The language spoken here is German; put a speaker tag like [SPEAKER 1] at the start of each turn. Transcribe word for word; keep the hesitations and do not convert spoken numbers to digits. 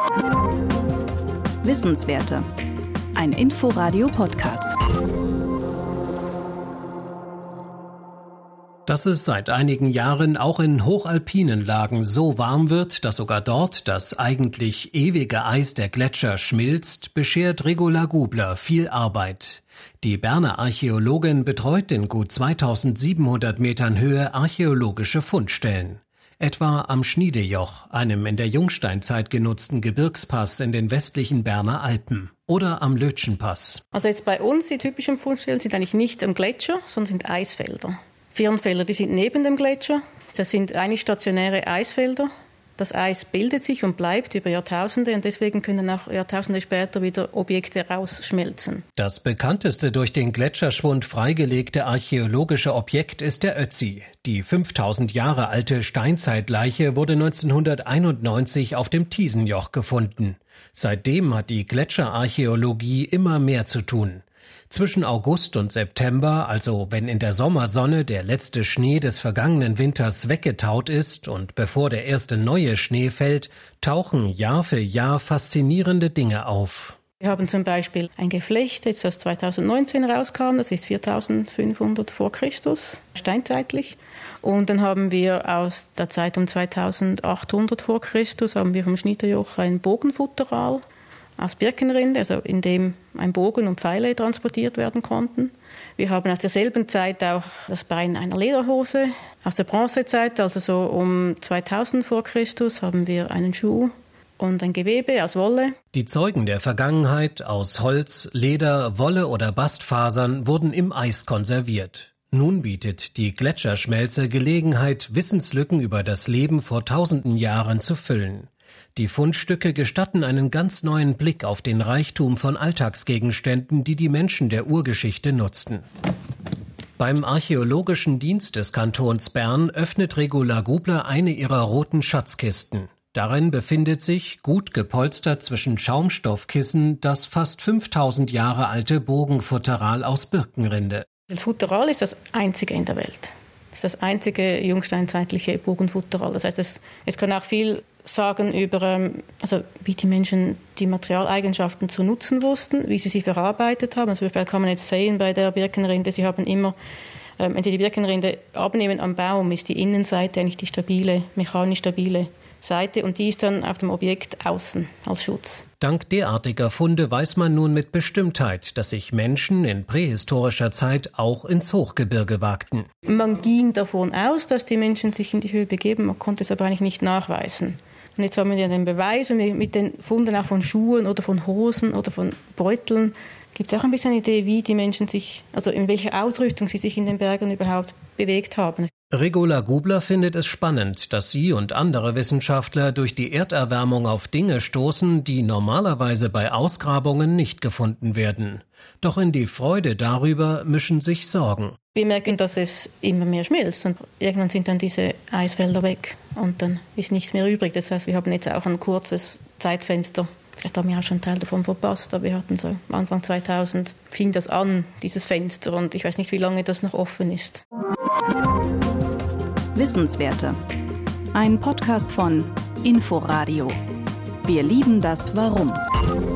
[SPEAKER 1] Wissenswerte. Ein Inforadio-Podcast.
[SPEAKER 2] Dass es seit einigen Jahren auch in hochalpinen Lagen so warm wird, dass sogar dort das eigentlich ewige Eis der Gletscher schmilzt, beschert Regula Gubler viel Arbeit. Die Berner Archäologin betreut in gut zweitausendsiebenhundert Metern Höhe archäologische Fundstellen. Etwa am Schniedejoch, einem in der Jungsteinzeit genutzten Gebirgspass in den westlichen Berner Alpen, oder am Lötschenpass.
[SPEAKER 3] Also jetzt bei uns, die typischen Fundstellen sind eigentlich nicht am Gletscher, sondern sind Eisfelder. Firnfelder, die sind neben dem Gletscher. Das sind eigentlich stationäre Eisfelder. Das Eis bildet sich und bleibt über Jahrtausende und deswegen können auch Jahrtausende später wieder Objekte rausschmelzen.
[SPEAKER 2] Das bekannteste durch den Gletscherschwund freigelegte archäologische Objekt ist der Ötzi. Die fünftausend Jahre alte Steinzeitleiche wurde neunzehnhunderteinundneunzig auf dem Tiesenjoch gefunden. Seitdem hat die Gletscherarchäologie immer mehr zu tun. Zwischen August und September, also wenn in der Sommersonne der letzte Schnee des vergangenen Winters weggetaut ist und bevor der erste neue Schnee fällt, tauchen Jahr für Jahr faszinierende Dinge auf.
[SPEAKER 3] Wir haben zum Beispiel ein Geflecht, das zweitausendneunzehn rauskam, das ist viertausendfünfhundert vor Christus, steinzeitlich. Und dann haben wir aus der Zeit um zweitausendachthundert vor Christus, haben wir vom Schniedejoch ein Bogenfutteral aus Birkenrinde, also in dem ein Bogen und Pfeile transportiert werden konnten. Wir haben aus derselben Zeit auch das Bein einer Lederhose. Aus der Bronzezeit, also so um zweitausend vor Christus, haben wir einen Schuh und ein Gewebe aus Wolle.
[SPEAKER 2] Die Zeugen der Vergangenheit aus Holz, Leder, Wolle oder Bastfasern wurden im Eis konserviert. Nun bietet die Gletscherschmelze Gelegenheit, Wissenslücken über das Leben vor tausenden Jahren zu füllen. Die Fundstücke gestatten einen ganz neuen Blick auf den Reichtum von Alltagsgegenständen, die die Menschen der Urgeschichte nutzten. Beim Archäologischen Dienst des Kantons Bern öffnet Regula Gubler eine ihrer roten Schatzkisten. Darin befindet sich, gut gepolstert zwischen Schaumstoffkissen, das fast fünftausend Jahre alte Bogenfutteral aus Birkenrinde.
[SPEAKER 3] Das Futteral ist das einzige in der Welt. Das ist das einzige jungsteinzeitliche Bogenfutteral. Das heißt, es, es kann auch viel sagen über, also wie die Menschen die Materialeigenschaften zu nutzen wussten, wie sie sie verarbeitet haben. Also kann man jetzt sehen bei der Birkenrinde, sie haben immer, wenn sie die Birkenrinde abnehmen am Baum, ist die Innenseite eigentlich die stabile, mechanisch stabile Seite und die ist dann auf dem Objekt außen als Schutz.
[SPEAKER 2] Dank derartiger Funde weiß man nun mit Bestimmtheit, dass sich Menschen in prähistorischer Zeit auch ins Hochgebirge wagten.
[SPEAKER 3] Man ging davon aus, dass die Menschen sich in die Höhe begeben, man konnte es aber eigentlich nicht nachweisen. Und jetzt haben wir ja den Beweis und mit den Funden auch von Schuhen oder von Hosen oder von Beuteln gibt es auch ein bisschen eine Idee, wie die Menschen sich, also in welcher Ausrüstung sie sich in den Bergen überhaupt bewegt haben.
[SPEAKER 2] Regula Gubler findet es spannend, dass sie und andere Wissenschaftler durch die Erderwärmung auf Dinge stoßen, die normalerweise bei Ausgrabungen nicht gefunden werden. Doch in die Freude darüber mischen sich Sorgen.
[SPEAKER 3] Wir merken, dass es immer mehr schmilzt und irgendwann sind dann diese Eisfelder weg und dann ist nichts mehr übrig. Das heißt, wir haben jetzt auch ein kurzes Zeitfenster. Vielleicht haben wir auch schon einen Teil davon verpasst, aber wir hatten so Anfang zweitausend fing das an, dieses Fenster, und ich weiß nicht, wie lange das noch offen ist.
[SPEAKER 1] Wissenswerte. Ein Podcast von Inforadio. Wir lieben das Warum.